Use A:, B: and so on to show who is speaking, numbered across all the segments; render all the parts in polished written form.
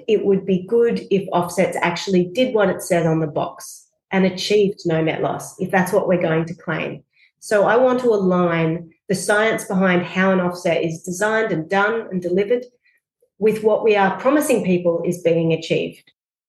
A: It would be good if offsets actually did what it said on the box and achieved no net loss, if that's what we're going to claim. So I want to align the science behind how an offset is designed and done and delivered with what we are promising people is being achieved.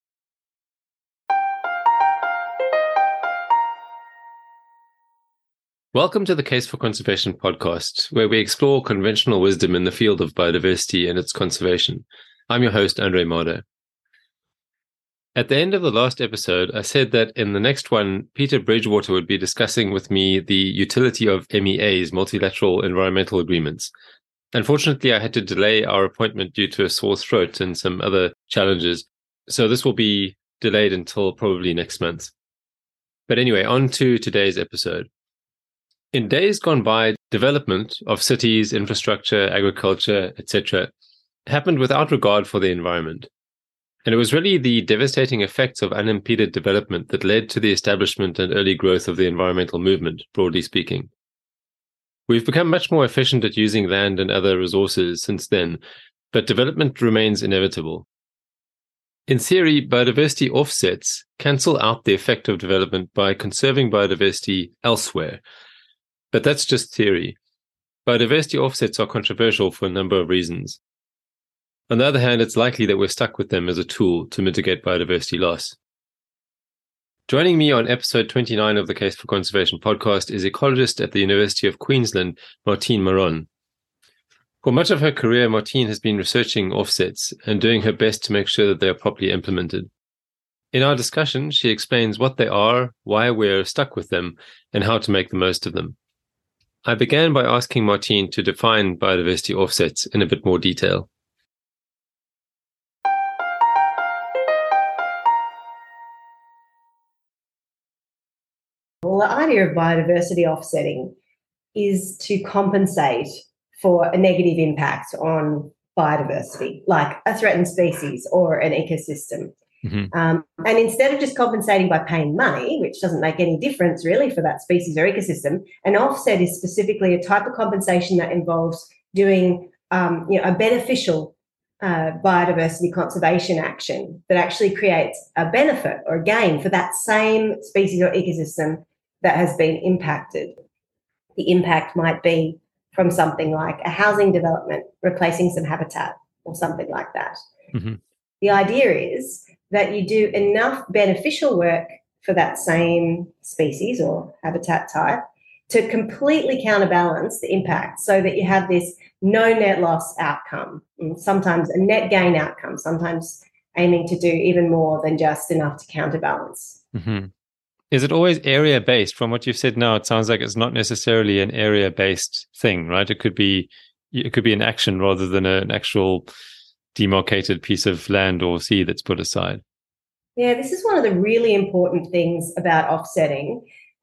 B: Welcome to the Case for Conservation podcast, where we explore conventional wisdom in the field of biodiversity and its conservation. I'm your host, Andre Mardo. At the end of the last episode, I said that in the next one, Peter Bridgewater would be discussing with me the utility of MEAs, multilateral environmental agreements. Unfortunately, I had to delay our appointment due to a sore throat and some other challenges, so this will be delayed until probably next month. But anyway, on to today's episode. In days gone by, development of cities, infrastructure, agriculture, etc., happened without regard for the environment. And it was really the devastating effects of unimpeded development that led to the establishment and early growth of the environmental movement, broadly speaking. We've become much more efficient at using land and other resources since then, but development remains inevitable. In theory, biodiversity offsets cancel out the effect of development by conserving biodiversity elsewhere. But that's just theory. Biodiversity offsets are controversial for a number of reasons. On the other hand, it's likely that we're stuck with them as a tool to mitigate biodiversity loss. Joining me on episode 29 of the Case for Conservation podcast is ecologist at the University of Queensland, Martine Maron. For much of her career, Martine has been researching offsets and doing her best to make sure that they are properly implemented. In our discussion, she explains what they are, why we're stuck with them, and how to make the most of them. I began by asking Martine to define biodiversity offsets in a bit more detail.
A: Well, the idea of biodiversity offsetting is to compensate for a negative impact on biodiversity, like a threatened species or an ecosystem. And instead of just compensating by paying money, which doesn't make any difference really for that species or ecosystem, an offset is specifically a type of compensation that involves doing a beneficial biodiversity conservation action that actually creates a benefit or a gain for that same species or ecosystem that has been impacted. The impact might be from something like a housing development, replacing some habitat or something like that. Mm-hmm. The idea is that you do enough beneficial work for that same species or habitat type to completely counterbalance the impact so that you have this no net loss outcome, and sometimes a net gain outcome, sometimes aiming to do even more than just enough to counterbalance.
B: Mm-hmm. Is it always area-based? From what you've said now, it sounds like it's not necessarily an area-based thing, right? It could be an action rather than an actual demarcated piece of land or sea that's put aside.
A: Yeah, this is one of the really important things about offsetting.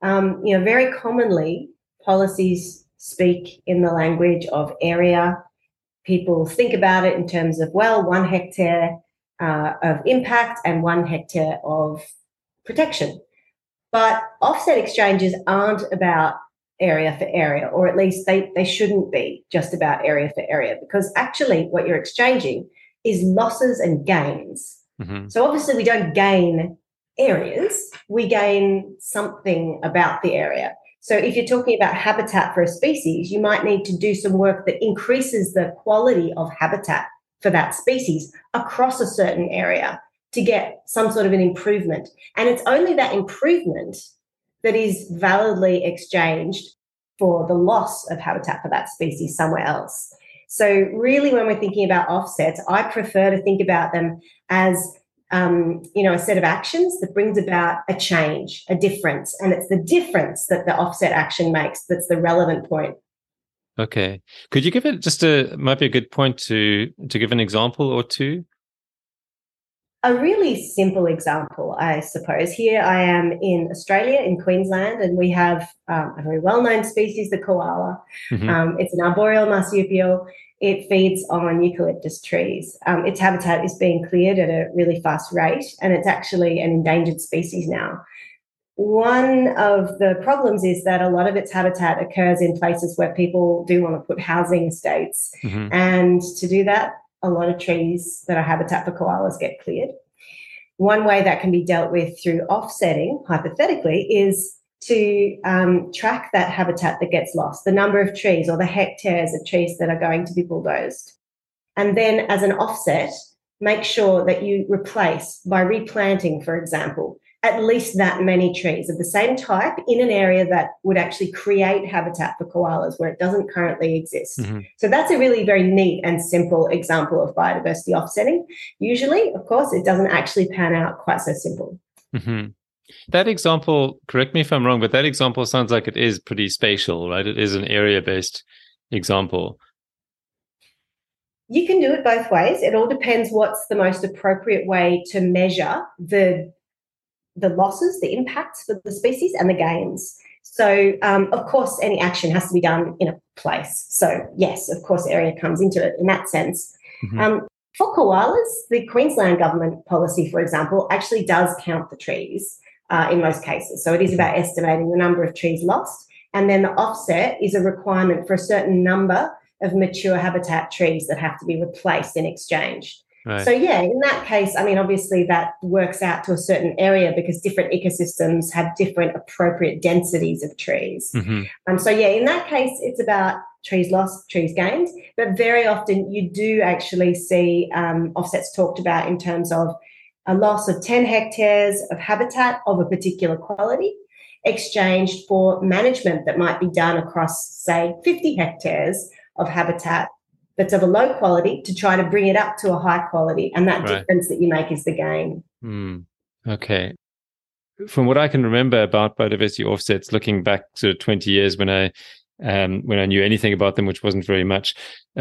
A: Very commonly, policies speak in the language of area. People think about it in terms of, 1 hectare of impact and 1 hectare of protection. But offset exchanges aren't about area for area, or at least they shouldn't be just about area for area, because actually what you're exchanging is losses and gains. Mm-hmm. So obviously we don't gain areas, we gain something about the area. So if you're talking about habitat for a species, you might need to do some work that increases the quality of habitat for that species across a certain area to get some sort of an improvement. And it's only that improvement that is validly exchanged for the loss of habitat for that species somewhere else. So really, when we're thinking about offsets, I prefer to think about them as a set of actions that brings about a change, a difference. And it's the difference that the offset action makes that's the relevant point.
B: Okay. Could you give it might be a good point to give an example or two?
A: A really simple example, I suppose. Here I am in Australia, in Queensland, and we have a very well-known species, the koala. Mm-hmm. It's an arboreal marsupial. It feeds on eucalyptus trees. Its habitat is being cleared at a really fast rate, and it's actually an endangered species now. One of the problems is that a lot of its habitat occurs in places where people do want to put housing estates. Mm-hmm. And to do that, a lot of trees that are habitat for koalas get cleared. One way that can be dealt with through offsetting, hypothetically, is to track that habitat that gets lost, the number of trees or the hectares of trees that are going to be bulldozed. And then as an offset, make sure that you replace, by replanting, for example, at least that many trees of the same type in an area that would actually create habitat for koalas where it doesn't currently exist. Mm-hmm. So that's a really very neat and simple example of biodiversity offsetting. Usually, of course, it doesn't actually pan out quite so simple.
B: Mm-hmm. That example, correct me if I'm wrong, but that example sounds like it is pretty spatial, right? It is an area-based example.
A: You can do it both ways. It all depends what's the most appropriate way to measure the losses, the impacts for the species, and the gains. So, of course, any action has to be done in a place. So, yes, of course, area comes into it in that sense. Mm-hmm. For koalas, the Queensland government policy, for example, actually does count the trees in most cases. So it is about estimating the number of trees lost. And then the offset is a requirement for a certain number of mature habitat trees that have to be replaced in exchange. Right. So, yeah, in that case, I mean, obviously that works out to a certain area because different ecosystems have different appropriate densities of trees. Mm-hmm. So, yeah, in that case, it's about trees lost, trees gained. But very often you do actually see offsets talked about in terms of a loss of 10 hectares of habitat of a particular quality exchanged for management that might be done across, say, 50 hectares of habitat that's of a low quality to try to bring it up to a high quality. And that difference that you make is the gain.
B: Okay. From what I can remember about biodiversity offsets, looking back sort of 20 years when I knew anything about them, which wasn't very much,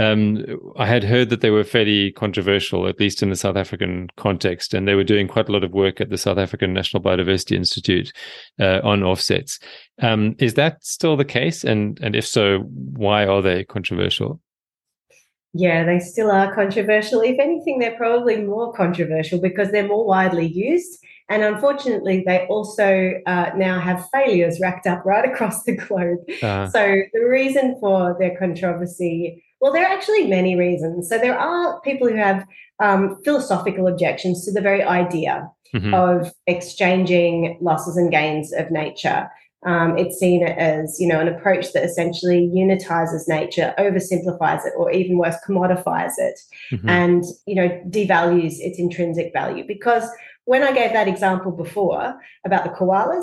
B: I had heard that they were fairly controversial, at least in the South African context, and they were doing quite a lot of work at the South African National Biodiversity Institute on offsets. Is that still the case? And if so, why are they controversial?
A: Yeah, they still are controversial. If anything, they're probably more controversial because they're more widely used. And unfortunately, they also now have failures racked up right across the globe. So the reason for their controversy, well, there are actually many reasons. So there are people who have philosophical objections to the very idea of exchanging losses and gains of nature. It's seen as, an approach that essentially unitizes nature, oversimplifies it, or even worse, commodifies it, and, devalues its intrinsic value. Because when I gave that example before about the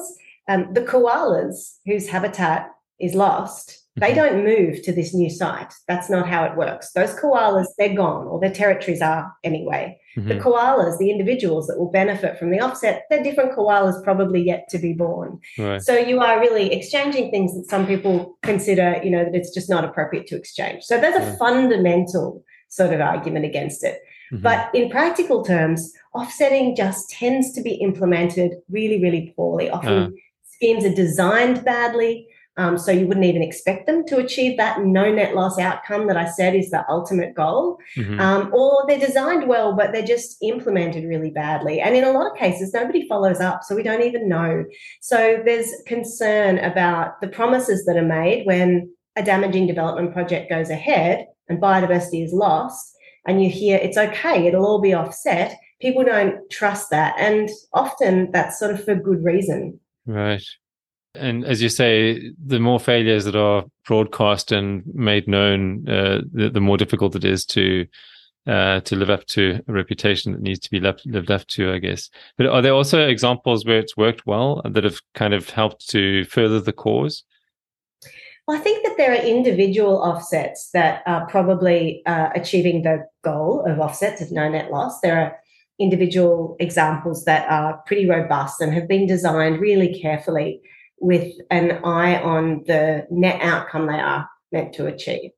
A: koalas whose habitat is lost, they don't move to this new site. That's not how it works. Those koalas, they're gone, or their territories are anyway. The koalas, the individuals that will benefit from the offset, they're different koalas probably yet to be born. Right. So you are really exchanging things that some people consider, that it's just not appropriate to exchange. So there's a fundamental sort of argument against it. But in practical terms, offsetting just tends to be implemented really, really poorly. Often schemes are designed badly. So you wouldn't even expect them to achieve that no net loss outcome that I said is the ultimate goal. Or they're designed well, but they're just implemented really badly. And in a lot of cases, nobody follows up, so we don't even know. So there's concern about the promises that are made when a damaging development project goes ahead and biodiversity is lost, and you hear it's okay, it'll all be offset. People don't trust that. And often that's sort of for good reason.
B: Right. And as you say, the more failures that are broadcast and made known, the more difficult it is to live up to a reputation that needs to be lived up to, I guess. But are there also examples where it's worked well that have kind of helped to further the cause?
A: Well, I think that there are individual offsets that are probably achieving the goal of offsets of no net loss. There are individual examples that are pretty robust and have been designed really carefully with an eye on the net outcome they are meant to achieve.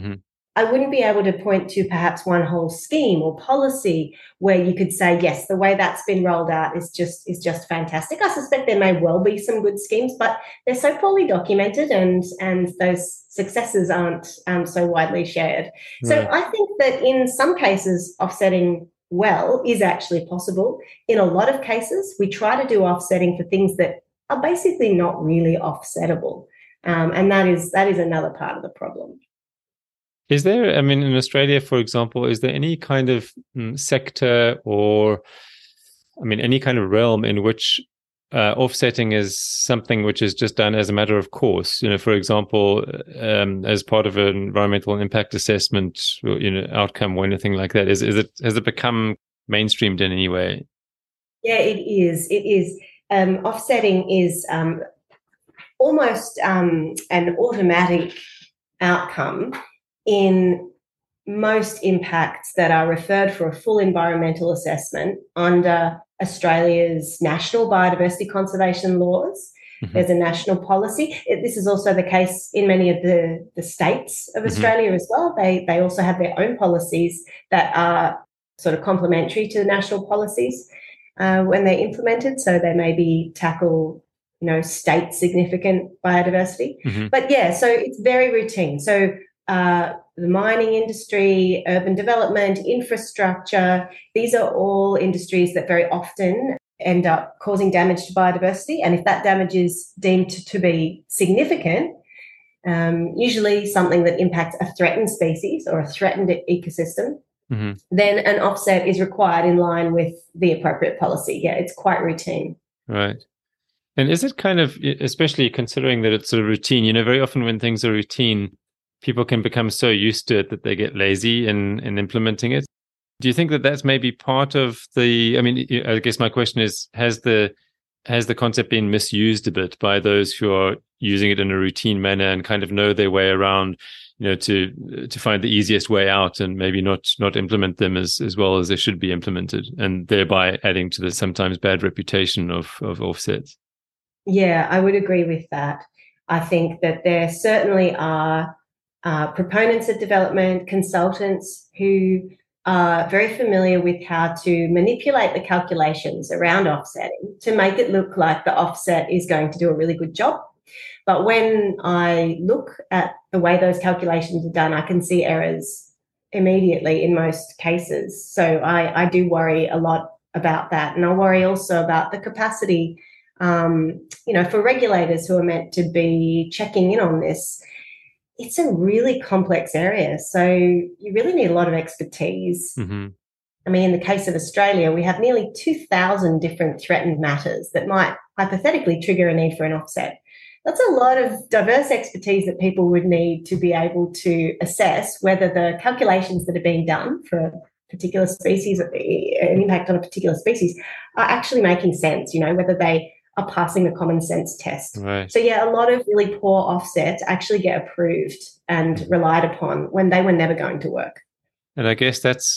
A: I wouldn't be able to point to perhaps one whole scheme or policy where you could say, yes, the way that's been rolled out is just fantastic. I suspect there may well be some good schemes, but they're so poorly documented and those successes aren't so widely shared. Right. So I think that in some cases, offsetting well is actually possible. In a lot of cases, we try to do offsetting for things that are basically not really offsettable. And that is another part of the problem.
B: Is there, I mean, in Australia, for example, is there any kind of sector or, I mean, any kind of realm in which offsetting is something which is just done as a matter of course? For example, as part of an environmental impact assessment, outcome or anything like that. Has it become mainstreamed in any way?
A: Yeah, it is. It is. Offsetting is almost an automatic outcome in most impacts that are referred for a full environmental assessment under Australia's national biodiversity conservation laws. Mm-hmm. There's a national policy. This is also the case in many of the states of Australia mm-hmm. as well. They also have their own policies that are sort of complementary to the national policies when they're implemented. So they maybe tackle, state significant biodiversity. Mm-hmm. But yeah, so it's very routine. So the mining industry, urban development, infrastructure, these are all industries that very often end up causing damage to biodiversity. And if that damage is deemed to be significant, usually something that impacts a threatened species or a threatened ecosystem, mm-hmm. then an offset is required in line with the appropriate policy. Yeah, it's quite routine.
B: Right. And is it kind of, especially considering that it's sort of routine, very often when things are routine, people can become so used to it that they get lazy in implementing it. Do you think that that's maybe part of the, I guess my question is, has the concept been misused a bit by those who are using it in a routine manner and kind of know their way around, to find the easiest way out and maybe not implement them as well as they should be implemented, and thereby adding to the sometimes bad reputation of offsets?
A: Yeah, I would agree with that. I think that there certainly are proponents of development, consultants who are very familiar with how to manipulate the calculations around offsetting to make it look like the offset is going to do a really good job. But when I look at the way those calculations are done, I can see errors immediately in most cases. So I do worry a lot about that. And I worry also about the capacity, for regulators who are meant to be checking in on this. It's a really complex area, so you really need a lot of expertise. Mm-hmm. In the case of Australia, we have nearly 2,000 different threatened matters that might hypothetically trigger a need for an offset. That's a lot of diverse expertise that people would need to be able to assess whether the calculations that are being done for a particular species, an impact on a particular species, are actually making sense, whether they are passing the common sense test.
B: Right.
A: So yeah, a lot of really poor offsets actually get approved and relied upon when they were never going to work.
B: And I guess that's,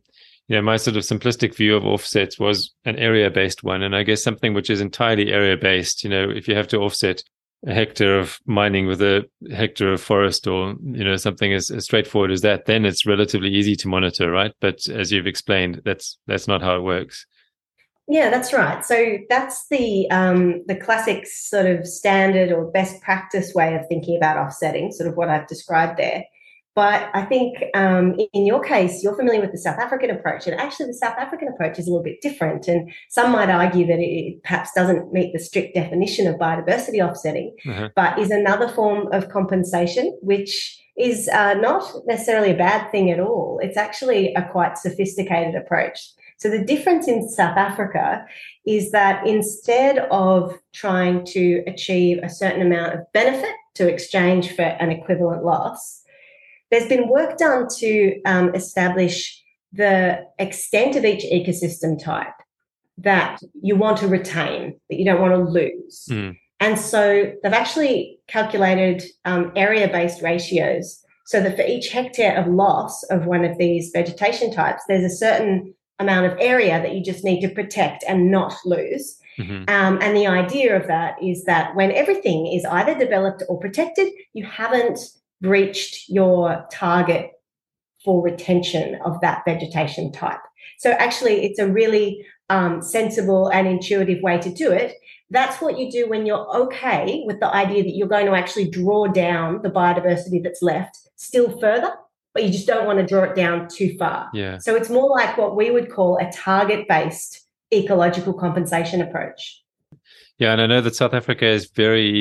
B: my sort of simplistic view of offsets was an area-based one. And I guess something which is entirely area-based, if you have to offset a hectare of mining with a hectare of forest or, something as straightforward as that, then it's relatively easy to monitor, right? But as you've explained, that's not how it works.
A: Yeah, that's right. So that's the classic sort of standard or best practice way of thinking about offsetting, sort of what I've described there. But I think in your case, you're familiar with the South African approach, and actually the South African approach is a little bit different. And some might argue that it perhaps doesn't meet the strict definition of biodiversity offsetting, but is another form of compensation, which is not necessarily a bad thing at all. It's actually a quite sophisticated approach. So the difference in South Africa is that instead of trying to achieve a certain amount of benefit to exchange for an equivalent loss, there's been work done to establish the extent of each ecosystem type that you want to retain, that you don't want to lose. Mm. And so they've actually calculated area-based ratios so that for each hectare of loss of one of these vegetation types, there's a certain amount of area that you just need to protect and not lose. Mm-hmm. And the idea of that is that when everything is either developed or protected, you haven't reached your target for retention of that vegetation type. So actually, it's a really sensible and intuitive way to do it. That's what you do when you're okay with the idea that you're going to actually draw down the biodiversity that's left still further, but you just don't want to draw it down too far.
B: Yeah.
A: So it's more like what we would call a target-based ecological compensation approach.
B: Yeah, and I know that South Africa is very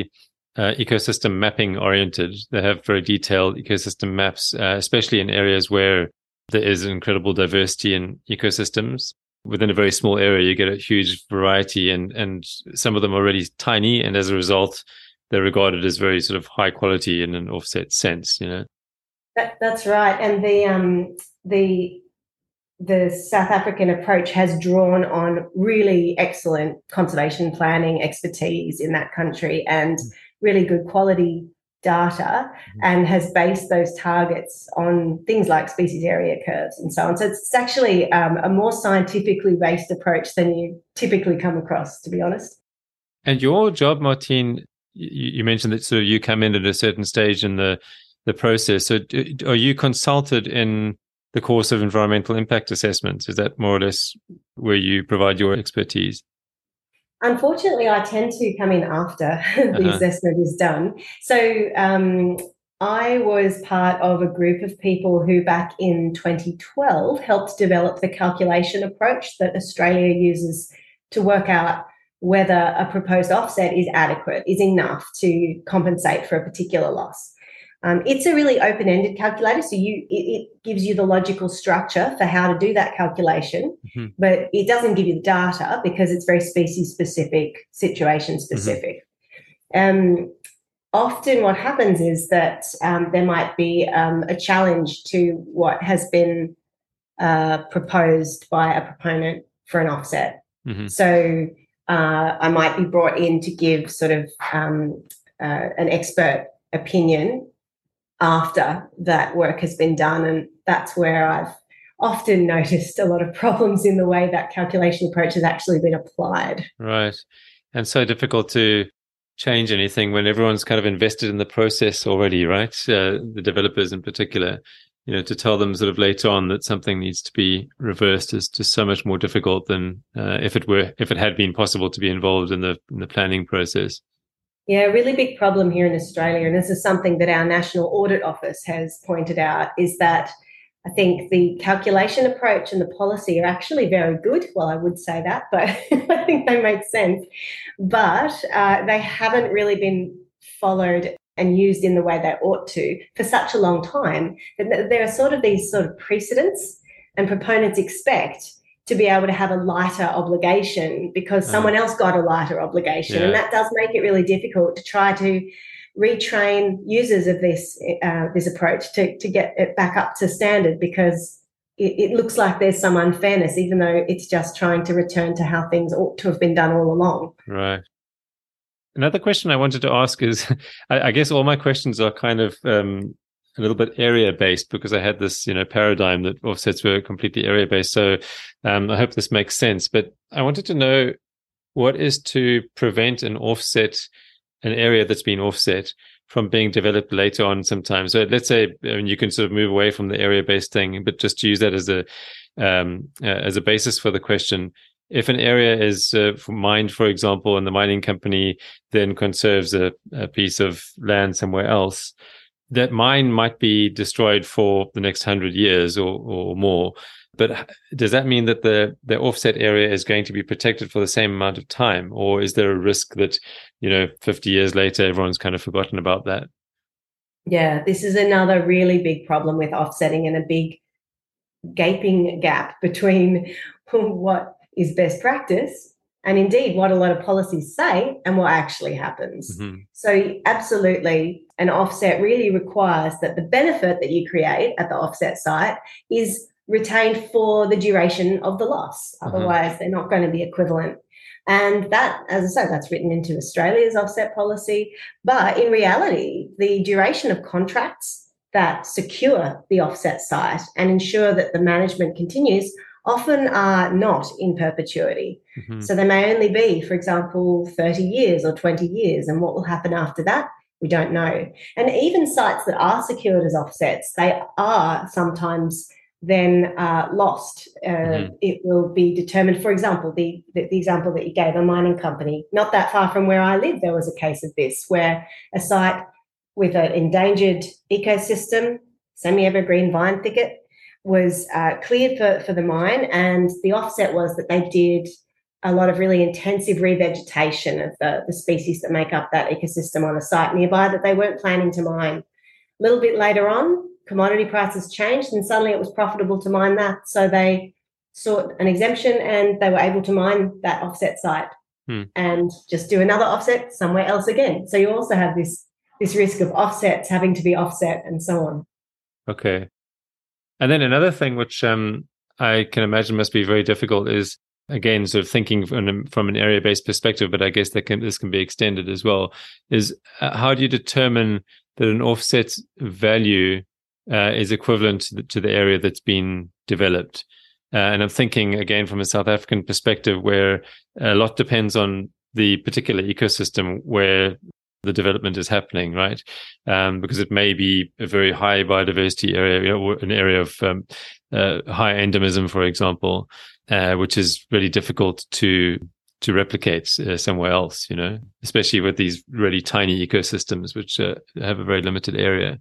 B: ecosystem mapping oriented. They have very detailed ecosystem maps, especially in areas where there is incredible diversity in ecosystems. Within a very small area, you get a huge variety, and some of them are really tiny, and as a result, they're regarded as very sort of high quality in an offset sense, you know.
A: That's right, and the South African approach has drawn on really excellent conservation planning expertise in that country and really good quality data, and has based those targets on things like species area curves and so on. So it's actually a more scientifically based approach than you typically come across, to be honest.
B: And your job, Martine, you mentioned that sort of you come in at a certain stage in the process. So are you consulted in the course of environmental impact assessments? Is that more or less where you provide your expertise?
A: Unfortunately, I tend to come in after the assessment is done. So I was part of a group of people who back in 2012 helped develop the calculation approach that Australia uses to work out whether a proposed offset is adequate, is enough to compensate for a particular loss. It's a really open-ended calculator, so it gives you the logical structure for how to do that calculation, but it doesn't give you the data because it's very species-specific, situation-specific. Often what happens is that there might be a challenge to what has been proposed by a proponent for an offset. So I might be brought in to give sort of an expert opinion after that work has been done. And that's where I've often noticed a lot of problems in the way that calculation approach has actually been applied.
B: Right. And so difficult to change anything when everyone's kind of invested in the process already, right? The developers in particular, you know, to tell them sort of later on that something needs to be reversed is just so much more difficult than if it had been possible to be involved in the planning process.
A: Yeah, a really big problem here in Australia, and this is something that our National Audit Office has pointed out, is that I think the calculation approach and the policy are actually very good. Well, I would say that, but I think they make sense. But they haven't really been followed and used in the way they ought to for such a long time. There are sort of these sort of precedents, and proponents expect to be able to have a lighter obligation because someone else got a lighter obligation. Yeah. And that does make it really difficult to try to retrain users of this approach to get it back up to standard, because it looks like there's some unfairness, even though it's just trying to return to how things ought to have been done all along.
B: Right. Another question I wanted to ask is, I guess all my questions are kind of a little bit area based, because I had this, paradigm that offsets were completely area based. So I hope this makes sense. But I wanted to know what is to prevent an area that's been offset from being developed later on sometimes. So let's say you can sort of move away from the area based thing, but just use that as a basis for the question. If an area is mined, for example, and the mining company then conserves a piece of land somewhere else, that mine might be destroyed for the next 100 years or more. But does that mean that the offset area is going to be protected for the same amount of time? Or is there a risk that, 50 years later, everyone's kind of forgotten about that?
A: Yeah, this is another really big problem with offsetting, and a big gaping gap between what is best practice and indeed what a lot of policies say and what actually happens. Mm-hmm. So absolutely, an offset really requires that the benefit that you create at the offset site is retained for the duration of the loss. Mm-hmm. Otherwise, they're not going to be equivalent. And that, as I say, that's written into Australia's offset policy. But in reality, the duration of contracts that secure the offset site and ensure that the management continues often are not in perpetuity. Mm-hmm. So they may only be, for example, 30 years or 20 years. And what will happen after that, we don't know. And even sites that are secured as offsets, they are sometimes then lost. Mm-hmm. It will be determined, for example, the example that you gave, a mining company, not that far from where I live, there was a case of this, where a site with an endangered ecosystem, semi-evergreen vine thicket, was cleared for the mine, and the offset was that they did a lot of really intensive revegetation of the species that make up that ecosystem on a site nearby that they weren't planning to mine. A little bit later on, commodity prices changed and suddenly it was profitable to mine that. So they sought an exemption and they were able to mine that offset site and just do another offset somewhere else again. So you also have this risk of offsets having to be offset and so on.
B: Okay. And then another thing which I can imagine must be very difficult is, again, sort of thinking from an area-based perspective, but I guess this can be extended as well, is how do you determine that an offset value is equivalent to the area that's been developed? And I'm thinking, again, from a South African perspective, where a lot depends on the particular ecosystem where the development is happening, right? Because it may be a very high biodiversity area, or an area of high endemism, for example, which is really difficult to replicate somewhere else, especially with these really tiny ecosystems, which have a very limited area.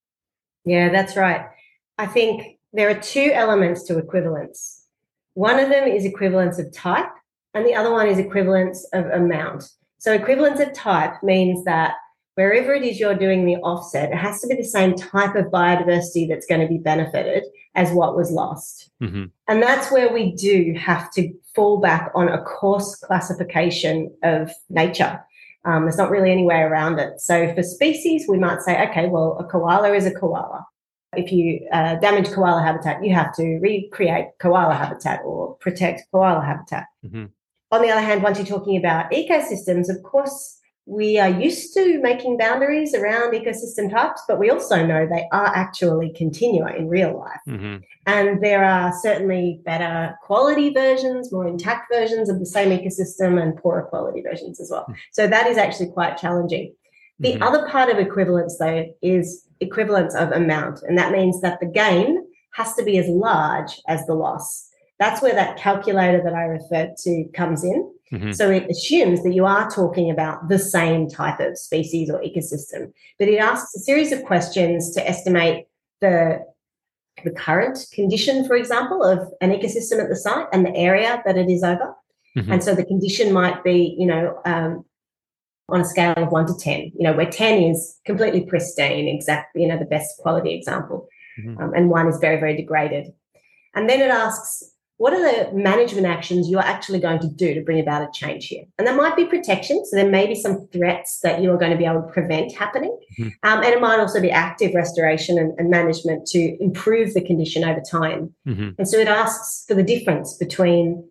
A: Yeah, that's right. I think there are two elements to equivalence. One of them is equivalence of type, and the other one is equivalence of amount. So equivalence of type means that wherever it is you're doing the offset, it has to be the same type of biodiversity that's going to be benefited as what was lost. Mm-hmm. And that's where we do have to fall back on a coarse classification of nature. There's not really any way around it. So for species, we might say, okay, well, a koala is a koala. If you damage koala habitat, you have to recreate koala habitat or protect koala habitat. Mm-hmm. On the other hand, once you're talking about ecosystems, of course, we are used to making boundaries around ecosystem types, but we also know they are actually continua in real life. Mm-hmm. And there are certainly better quality versions, more intact versions of the same ecosystem, and poorer quality versions as well. Mm-hmm. So that is actually quite challenging. The other part of equivalence, though, is equivalence of amount, and that means that the gain has to be as large as the loss. That's where that calculator that I referred to comes in. Mm-hmm. So it assumes that you are talking about the same type of species or ecosystem, but it asks a series of questions to estimate the current condition, for example, of an ecosystem at the site and the area that it is over. Mm-hmm. And so the condition might be, on a scale of 1 to 10, where 10 is completely pristine, exactly, the best quality example, and 1 is very, very degraded. And then it asks, what are the management actions you are actually going to do to bring about a change here? And that might be protection. So there may be some threats that you are going to be able to prevent happening. Mm-hmm. And it might also be active restoration and management to improve the condition over time. Mm-hmm. And so it asks for the difference between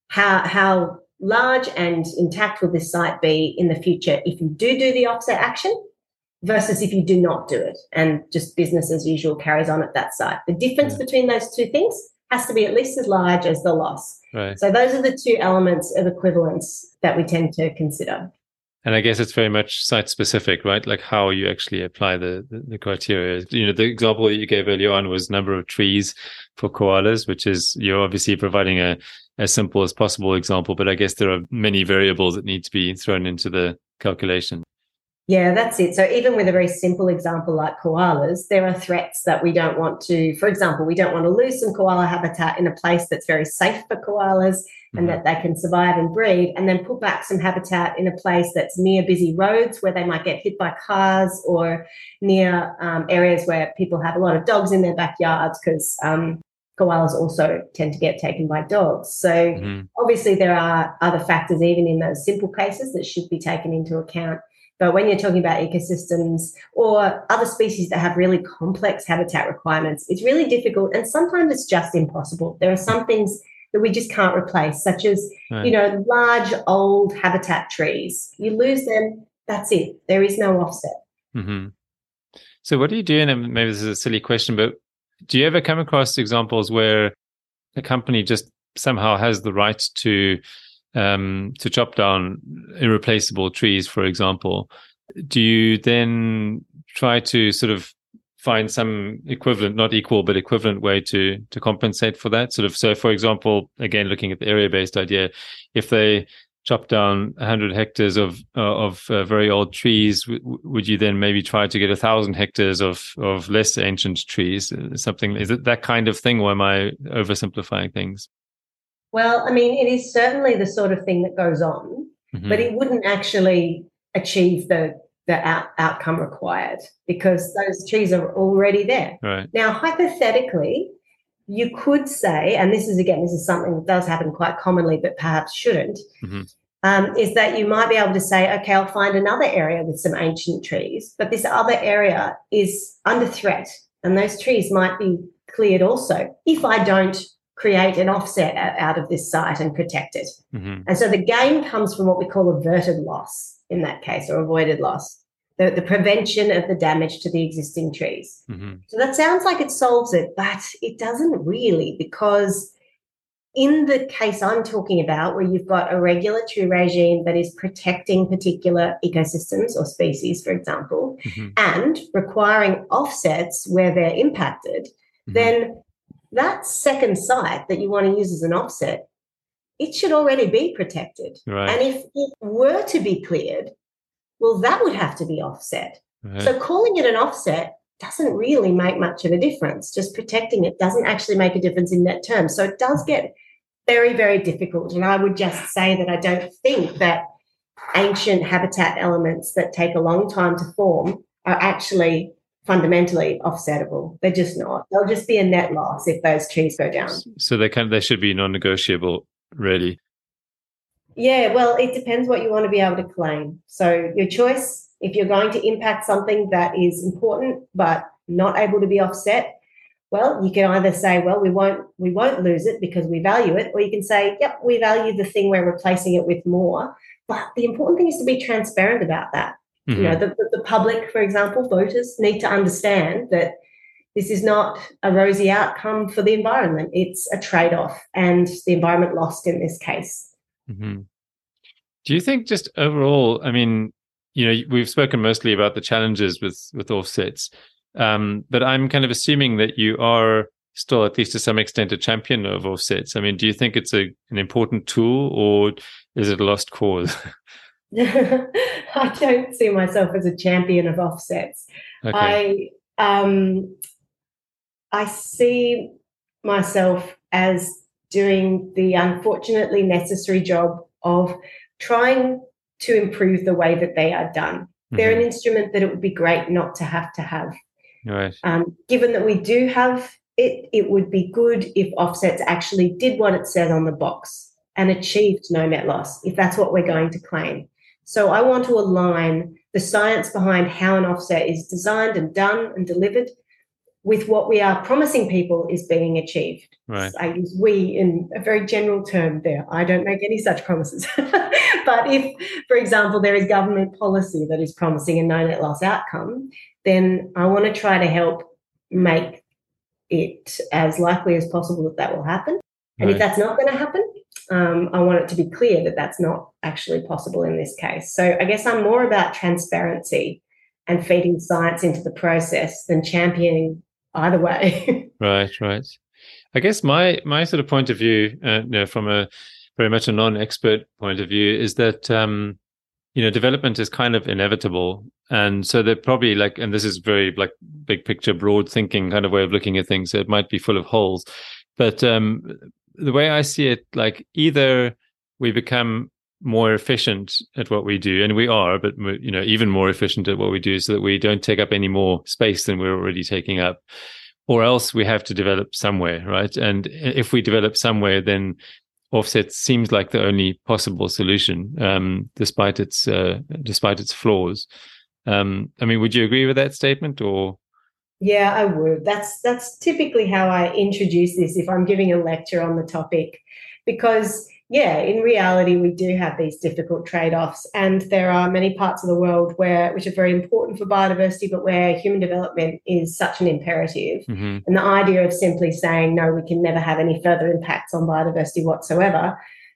A: how large and intact will this site be in the future if you do the offset action versus if you do not do it and just business as usual carries on at that site. The difference between those two things has to be at least as large as the loss. Right. So those are the two elements of equivalence that we tend to consider.
B: And I guess it's very much site specific, right? Like how you actually apply the criteria. The example that you gave earlier on was number of trees for koalas, which is, you're obviously providing a as simple as possible example, but I guess there are many variables that need to be thrown into the calculation.
A: Yeah, that's it. So even with a very simple example like koalas, there are threats that we don't want to, for example, we don't want to lose some koala habitat in a place that's very safe for koalas and that they can survive and breed, and then put back some habitat in a place that's near busy roads where they might get hit by cars, or near areas where people have a lot of dogs in their backyards, because koalas also tend to get taken by dogs. So obviously there are other factors even in those simple cases that should be taken into account. But when you're talking about ecosystems or other species that have really complex habitat requirements, it's really difficult, and sometimes it's just impossible. There are some things that we just can't replace, such as, large old habitat trees. You lose them, that's it. There is no offset. Mm-hmm.
B: So what do you do, and maybe this is a silly question, but do you ever come across examples where a company just somehow has the right to chop down irreplaceable trees, for example? Do you then try to sort of find some equivalent, not equal, but equivalent way to compensate for that? So for example, again, looking at the area-based idea, if they chop down 100 hectares of very old trees, would you then maybe try to get 1,000 hectares of less ancient trees? Something, is it that kind of thing, or am I oversimplifying things?
A: Well, I mean, it is certainly the sort of thing that goes on, but it wouldn't actually achieve the outcome required because those trees are already there.
B: Right.
A: Now, hypothetically, you could say, and this is something that does happen quite commonly, but perhaps shouldn't, is that you might be able to say, okay, I'll find another area with some ancient trees, but this other area is under threat, and those trees might be cleared also if I don't create an offset out of this site and protect it. And so the gain comes from what we call averted loss in that case, or avoided loss, the prevention of the damage to the existing trees. So that sounds like it solves it, but it doesn't really, because in the case I'm talking about, where you've got a regulatory regime that is protecting particular ecosystems or species, for example, and requiring offsets where they're impacted, then that second site that you want to use as an offset, it should already be protected.
B: Right.
A: And if it were to be cleared, well, that would have to be offset. Right. So calling it an offset doesn't really make much of a difference. Just protecting it doesn't actually make a difference in net terms. So it does get very, very difficult. And I would just say that I don't think that ancient habitat elements that take a long time to form are actually fundamentally offsettable. They're just not. They'll just be a net loss if those trees go down.
B: So they should be non-negotiable, really.
A: Yeah, well, it depends what you want to be able to claim. So your choice, if you're going to impact something that is important but not able to be offset, well, you can either say, well, we won't lose it because we value it, or you can say, yep, we value the thing we're replacing it with more. But the important thing is to be transparent about that. You know, the public, for example, voters need to understand that this is not a rosy outcome for the environment. It's a trade-off, and the environment lost in this case.
B: Do you think just overall, I mean, you know, we've spoken mostly about the challenges with offsets, but I'm kind of assuming that you are still, at least to some extent, a champion of offsets. I mean, do you think it's an important tool, or is it a lost cause?
A: I don't see myself as a champion of offsets.
B: Okay.
A: I see myself as doing the unfortunately necessary job of trying to improve the way that they are done. They're an instrument that it would be great not to have.
B: Right.
A: Given that we do have it, it would be good if offsets actually did what it said on the box and achieved no net loss, if that's what we're going to claim. So I want to align the science behind how an offset is designed and done and delivered with what we are promising people is being achieved.
B: Right.
A: I use we in a very general term there. I don't make any such promises. But if, for example, there is government policy that is promising a no net loss outcome, then I want to try to help make it as likely as possible that will happen. And if that's not going to happen, I want it to be clear that that's not actually possible in this case. So I guess I'm more about transparency and feeding science into the process than championing either way.
B: Right. I guess my sort of point of view, from a very much a non-expert point of view, is that development is kind of inevitable, and so they're probably and this is very big picture, broad thinking kind of way of looking at things. So it might be full of holes, but the way I see it, either we become more efficient at what we do, and we are, but even more efficient at what we do, so that we don't take up any more space than we're already taking up, or else we have to develop somewhere, right? And if we develop somewhere, then offset seems like the only possible solution, despite its flaws. I mean, would you agree with that statement, or?
A: Yeah, I would. That's typically how I introduce this if I'm giving a lecture on the topic, because in reality, we do have these difficult trade-offs, and there are many parts of the world which are very important for biodiversity, but where human development is such an imperative. And the idea of simply saying, no, we can never have any further impacts on biodiversity whatsoever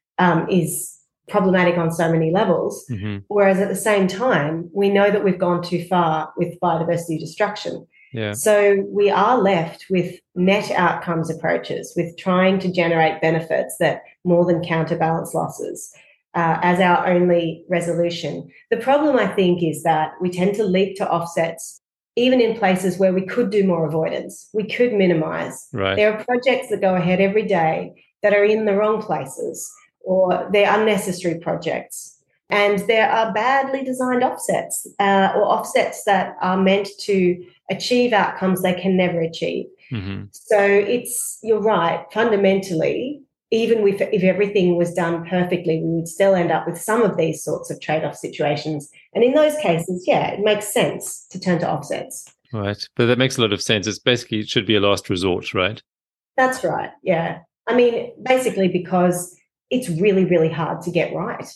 A: is problematic on so many levels. Whereas at the same time, we know that we've gone too far with biodiversity destruction.
B: Yeah.
A: So we are left with net outcomes approaches, with trying to generate benefits that more than counterbalance losses as our only resolution. The problem, I think, is that we tend to leap to offsets even in places where we could do more avoidance, we could minimize.
B: Right.
A: There are projects that go ahead every day that are in the wrong places, or they're unnecessary projects. And there are badly designed offsets or offsets that are meant to achieve outcomes they can never achieve.
B: Mm-hmm.
A: So you're right, fundamentally, even if everything was done perfectly, we would still end up with some of these sorts of trade-off situations. And in those cases, yeah, it makes sense to turn to offsets.
B: Right. But that makes a lot of sense. It should be a last resort, right?
A: That's right, yeah. I mean, basically because it's really, really hard to get right.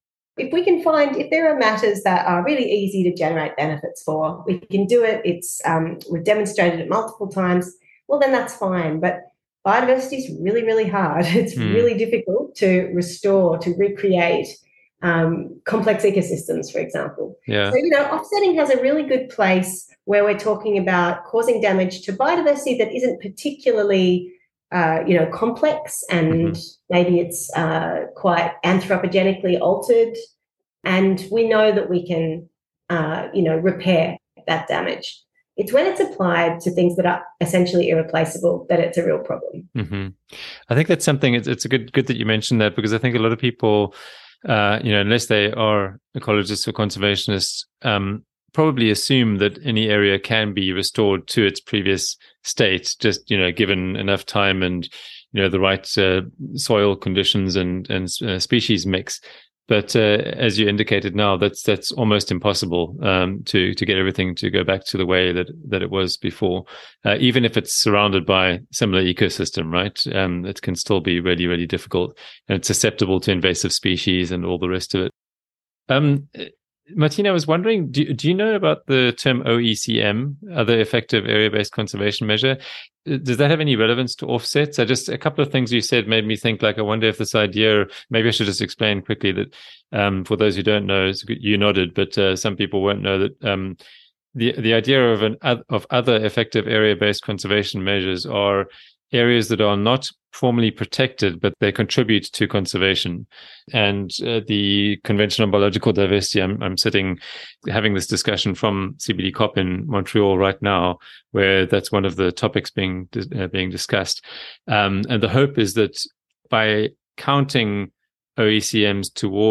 A: If there are matters that are really easy to generate benefits for, we can do it. We've demonstrated it multiple times. Well, then that's fine. But biodiversity is really, really hard. It's really difficult to restore, to recreate complex ecosystems, for example.
B: Yeah.
A: So, offsetting has a really good place where we're talking about causing damage to biodiversity that isn't particularly complex, and maybe it's quite anthropogenically altered, and we know that we can, repair that damage. It's when it's applied to things that are essentially irreplaceable that it's a real problem.
B: Mm-hmm. I think that's something. It's a good that you mentioned that, because I think a lot of people, unless they are ecologists or conservationists, probably assume that any area can be restored to its previous state, just given enough time and the right soil conditions and species mix. But as you indicated now, that's almost impossible to get everything to go back to the way that it was before, even if it's surrounded by similar ecosystem, right? It can still be really, really difficult, and it's susceptible to invasive species and all the rest of it. Martina, I was wondering, do you know about the term OECM, Other Effective Area-Based Conservation Measure? Does that have any relevance to offsets? A couple of things you said made me think, I wonder if this idea, maybe I should just explain quickly that for those who don't know, you nodded, but some people won't know that the idea of other effective area-based conservation measures are areas that are not formally protected, but they contribute to conservation. And the Convention on Biological Diversity, I'm sitting having this discussion from CBD COP in Montreal right now, where that's one of the topics being discussed. And the hope is that by counting OECMs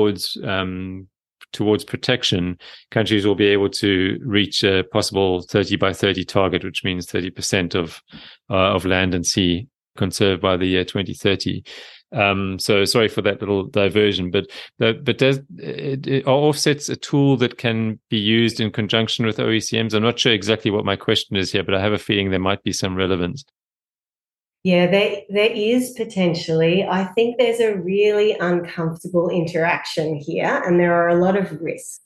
B: towards protection, countries will be able to reach a possible 30 by 30 target, which means 30% of land and sea conserved by the year 2030. So sorry for that little diversion, but are offsets a tool that can be used in conjunction with OECMs? I'm not sure exactly what my question is here, but I have a feeling there might be some relevance.
A: Yeah, there is potentially. I think there's a really uncomfortable interaction here, and there are a lot of risks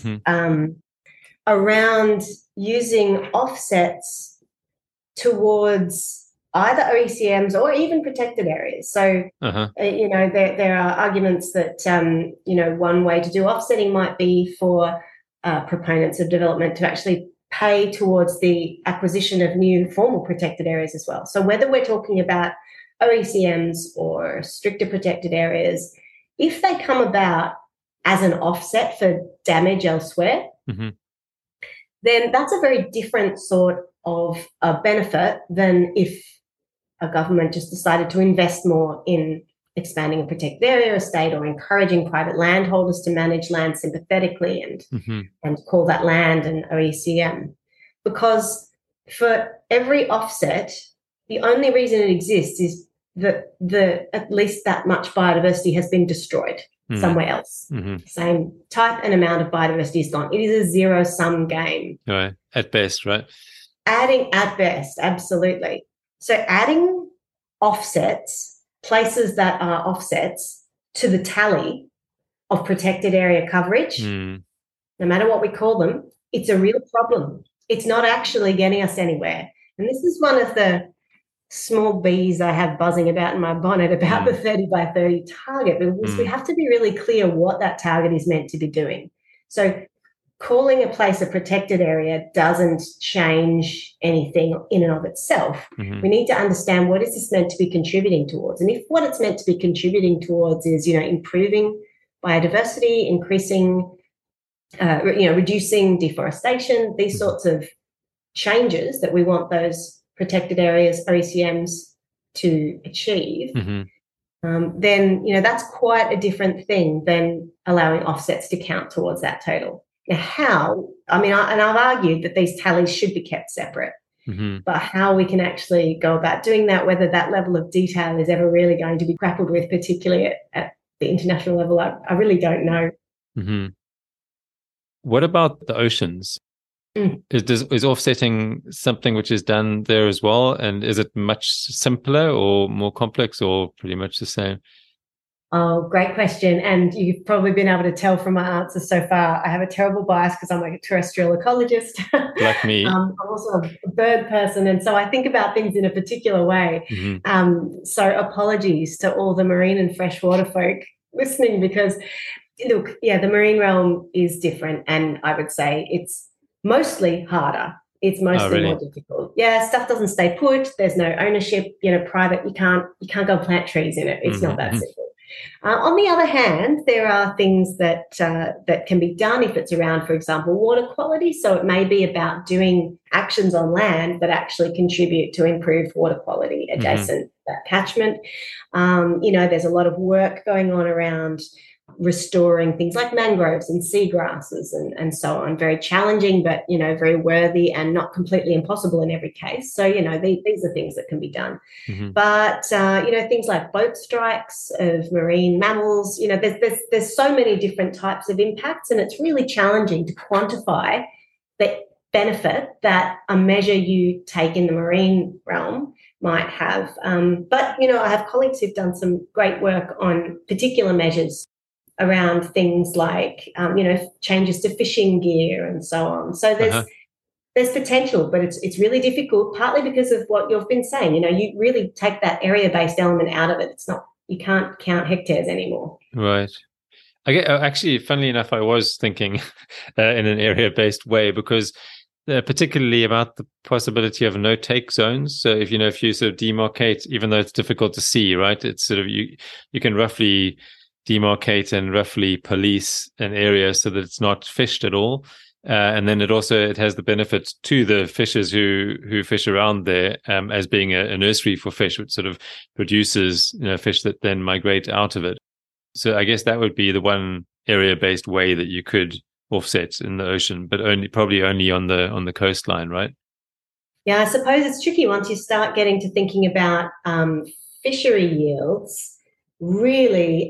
A: around using offsets towards either OECMs or even protected areas. So, there are arguments that, one way to do offsetting might be for proponents of development to actually pay towards the acquisition of new formal protected areas as well. So whether we're talking about OECMs or stricter protected areas, if they come about as an offset for damage elsewhere, then that's a very different sort of benefit than if a government just decided to invest more in expanding a protected area, a state, or encouraging private landholders to manage land sympathetically and call that land an OECM. Because for every offset, the only reason it exists is that at least that much biodiversity has been destroyed somewhere else. Same type and amount of biodiversity is gone. It is a zero-sum game.
B: Right. At best, right?
A: Adding at best, absolutely. So adding offsets, places that are offsets, to the tally of protected area coverage, no matter what we call them, it's a real problem. It's not actually getting us anywhere. And this is one of the small bees I have buzzing about in my bonnet about the 30 by 30 target, because we have to be really clear what that target is meant to be doing. So calling a place a protected area doesn't change anything in and of itself. We need to understand, what is this meant to be contributing towards? And if what it's meant to be contributing towards is, improving biodiversity, increasing, reducing deforestation, these sorts of changes that we want those protected areas, OECMs, to achieve, then, that's quite a different thing than allowing offsets to count towards that total. Now, how? And I've argued that these tallies should be kept separate.
B: Mm-hmm.
A: But how we can actually go about doing that, whether that level of detail is ever really going to be grappled with, particularly at the international level, I really don't know.
B: Mm-hmm. What about the oceans? Is offsetting something which is done there as well? And is it much simpler or more complex or pretty much the same?
A: Oh, great question. And you've probably been able to tell from my answers so far, I have a terrible bias because I'm like a terrestrial ecologist.
B: Like me.
A: I'm also a bird person. And so I think about things in a particular way.
B: Mm-hmm.
A: So apologies to all the marine and freshwater folk listening, because look, the marine realm is different. And I would say it's mostly harder. It's mostly more difficult. Yeah, stuff doesn't stay put. There's no ownership, private. You can't go plant trees in it. It's not that simple. On the other hand, there are things that can be done if it's around, for example, water quality. So it may be about doing actions on land that actually contribute to improved water quality adjacent to that catchment. There's a lot of work going on around restoring things like mangroves and seagrasses and so on. Very challenging, but, very worthy and not completely impossible in every case. So, these are things that can be done.
B: Mm-hmm.
A: But, things like boat strikes of marine mammals, there's so many different types of impacts, and it's really challenging to quantify the benefit that a measure you take in the marine realm might have. But, I have colleagues who've done some great work on particular measures around things like, changes to fishing gear and so on. So there's potential, but it's really difficult, partly because of what you've been saying. You really take that area-based element out of it. It's not, you can't count hectares anymore.
B: Right. Actually, funnily enough, I was thinking in an area-based way, because particularly about the possibility of no-take zones. So if you sort of demarcate, even though it's difficult to see, right? It's sort of you can roughly demarcate and roughly police an area so that it's not fished at all. And then it has the benefit to the fishers who fish around there, as being a nursery for fish, which sort of produces fish that then migrate out of it. So I guess that would be the one area-based way that you could offset in the ocean, but probably only on the coastline, right?
A: Yeah, I suppose it's tricky once you start getting to thinking about fishery yields. Really,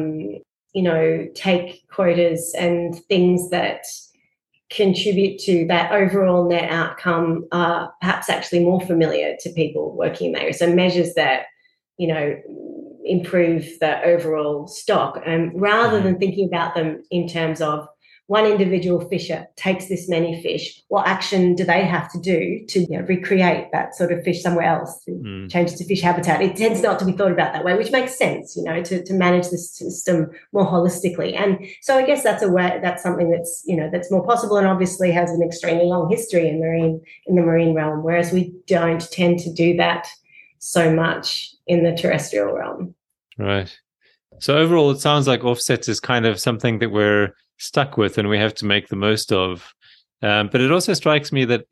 A: take quotas and things that contribute to that overall net outcome are perhaps actually more familiar to people working there. So measures that, improve the overall stock, rather than thinking about them in terms of one individual fisher takes this many fish, what action do they have to do to recreate that sort of fish somewhere else, to change to fish habitat? It tends not to be thought about that way, which makes sense, to manage the system more holistically. And so I guess that's something that's, that's more possible, and obviously has an extremely long history in the marine realm, whereas we don't tend to do that so much in the terrestrial realm.
B: Right. So overall, it sounds like offsets is kind of something that we're stuck with and we have to make the most of. But it also strikes me that,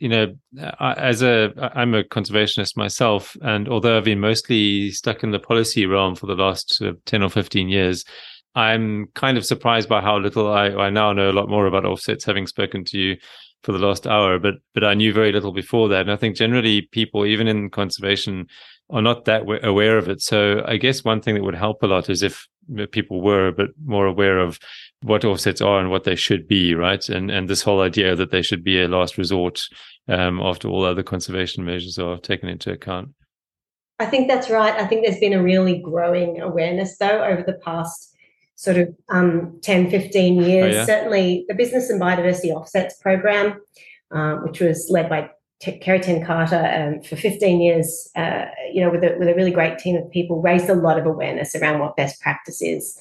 B: I'm a conservationist myself, and although I've been mostly stuck in the policy realm for the last 10 or 15 years, I'm kind of surprised by how little I now know a lot more about offsets, having spoken to you for the last hour, but I knew very little before that. And I think generally people, even in conservation, are not that aware of it. So I guess one thing that would help a lot is if people were a bit more aware of what offsets are and what they should be, right? And this whole idea that they should be a last resort after all other conservation measures are taken into account.
A: I think that's right. I think there's been a really growing awareness, though, over the past sort of 10, 15 years.
B: Oh, yeah?
A: Certainly the Business and Biodiversity Offsets Program, which was led by Kerry Ten-Carter for 15 years, with a really great team of people, raised a lot of awareness around what best practice is.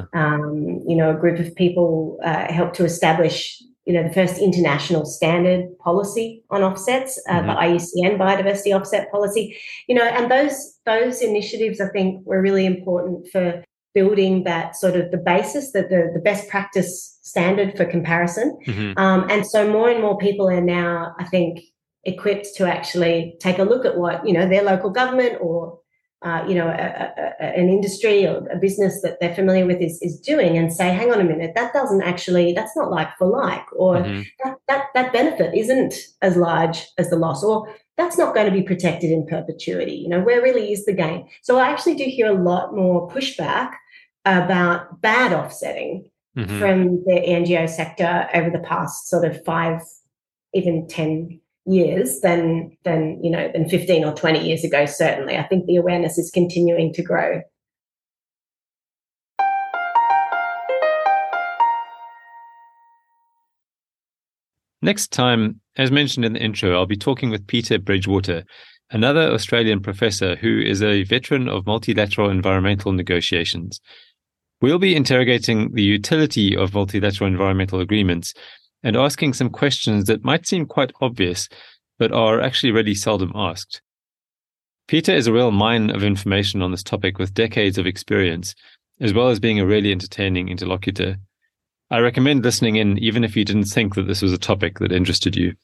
A: A group of people helped to establish, the first international standard policy on offsets, the IUCN Biodiversity Offset Policy. And those initiatives, I think, were really important for building that sort of the basis, the best practice standard for comparison. And so more and more people are now, I think, equipped to actually take a look at what, their local government or an industry or a business that they're familiar with is doing, and say, hang on a minute, that's not like for like, or that benefit isn't as large as the loss, or that's not going to be protected in perpetuity. Where really is the gain? So I actually do hear a lot more pushback about bad offsetting from the NGO sector over the past sort of 5, even 10 years than 15 or 20 years ago. Certainly, I think the awareness is continuing to grow.
B: Next time, as mentioned in the intro, I'll be talking with Peter Bridgewater, another Australian professor who is a veteran of multilateral environmental negotiations. We'll be interrogating the utility of multilateral environmental agreements and asking some questions that might seem quite obvious, but are actually really seldom asked. Peter is a real mine of information on this topic with decades of experience, as well as being a really entertaining interlocutor. I recommend listening in even if you didn't think that this was a topic that interested you.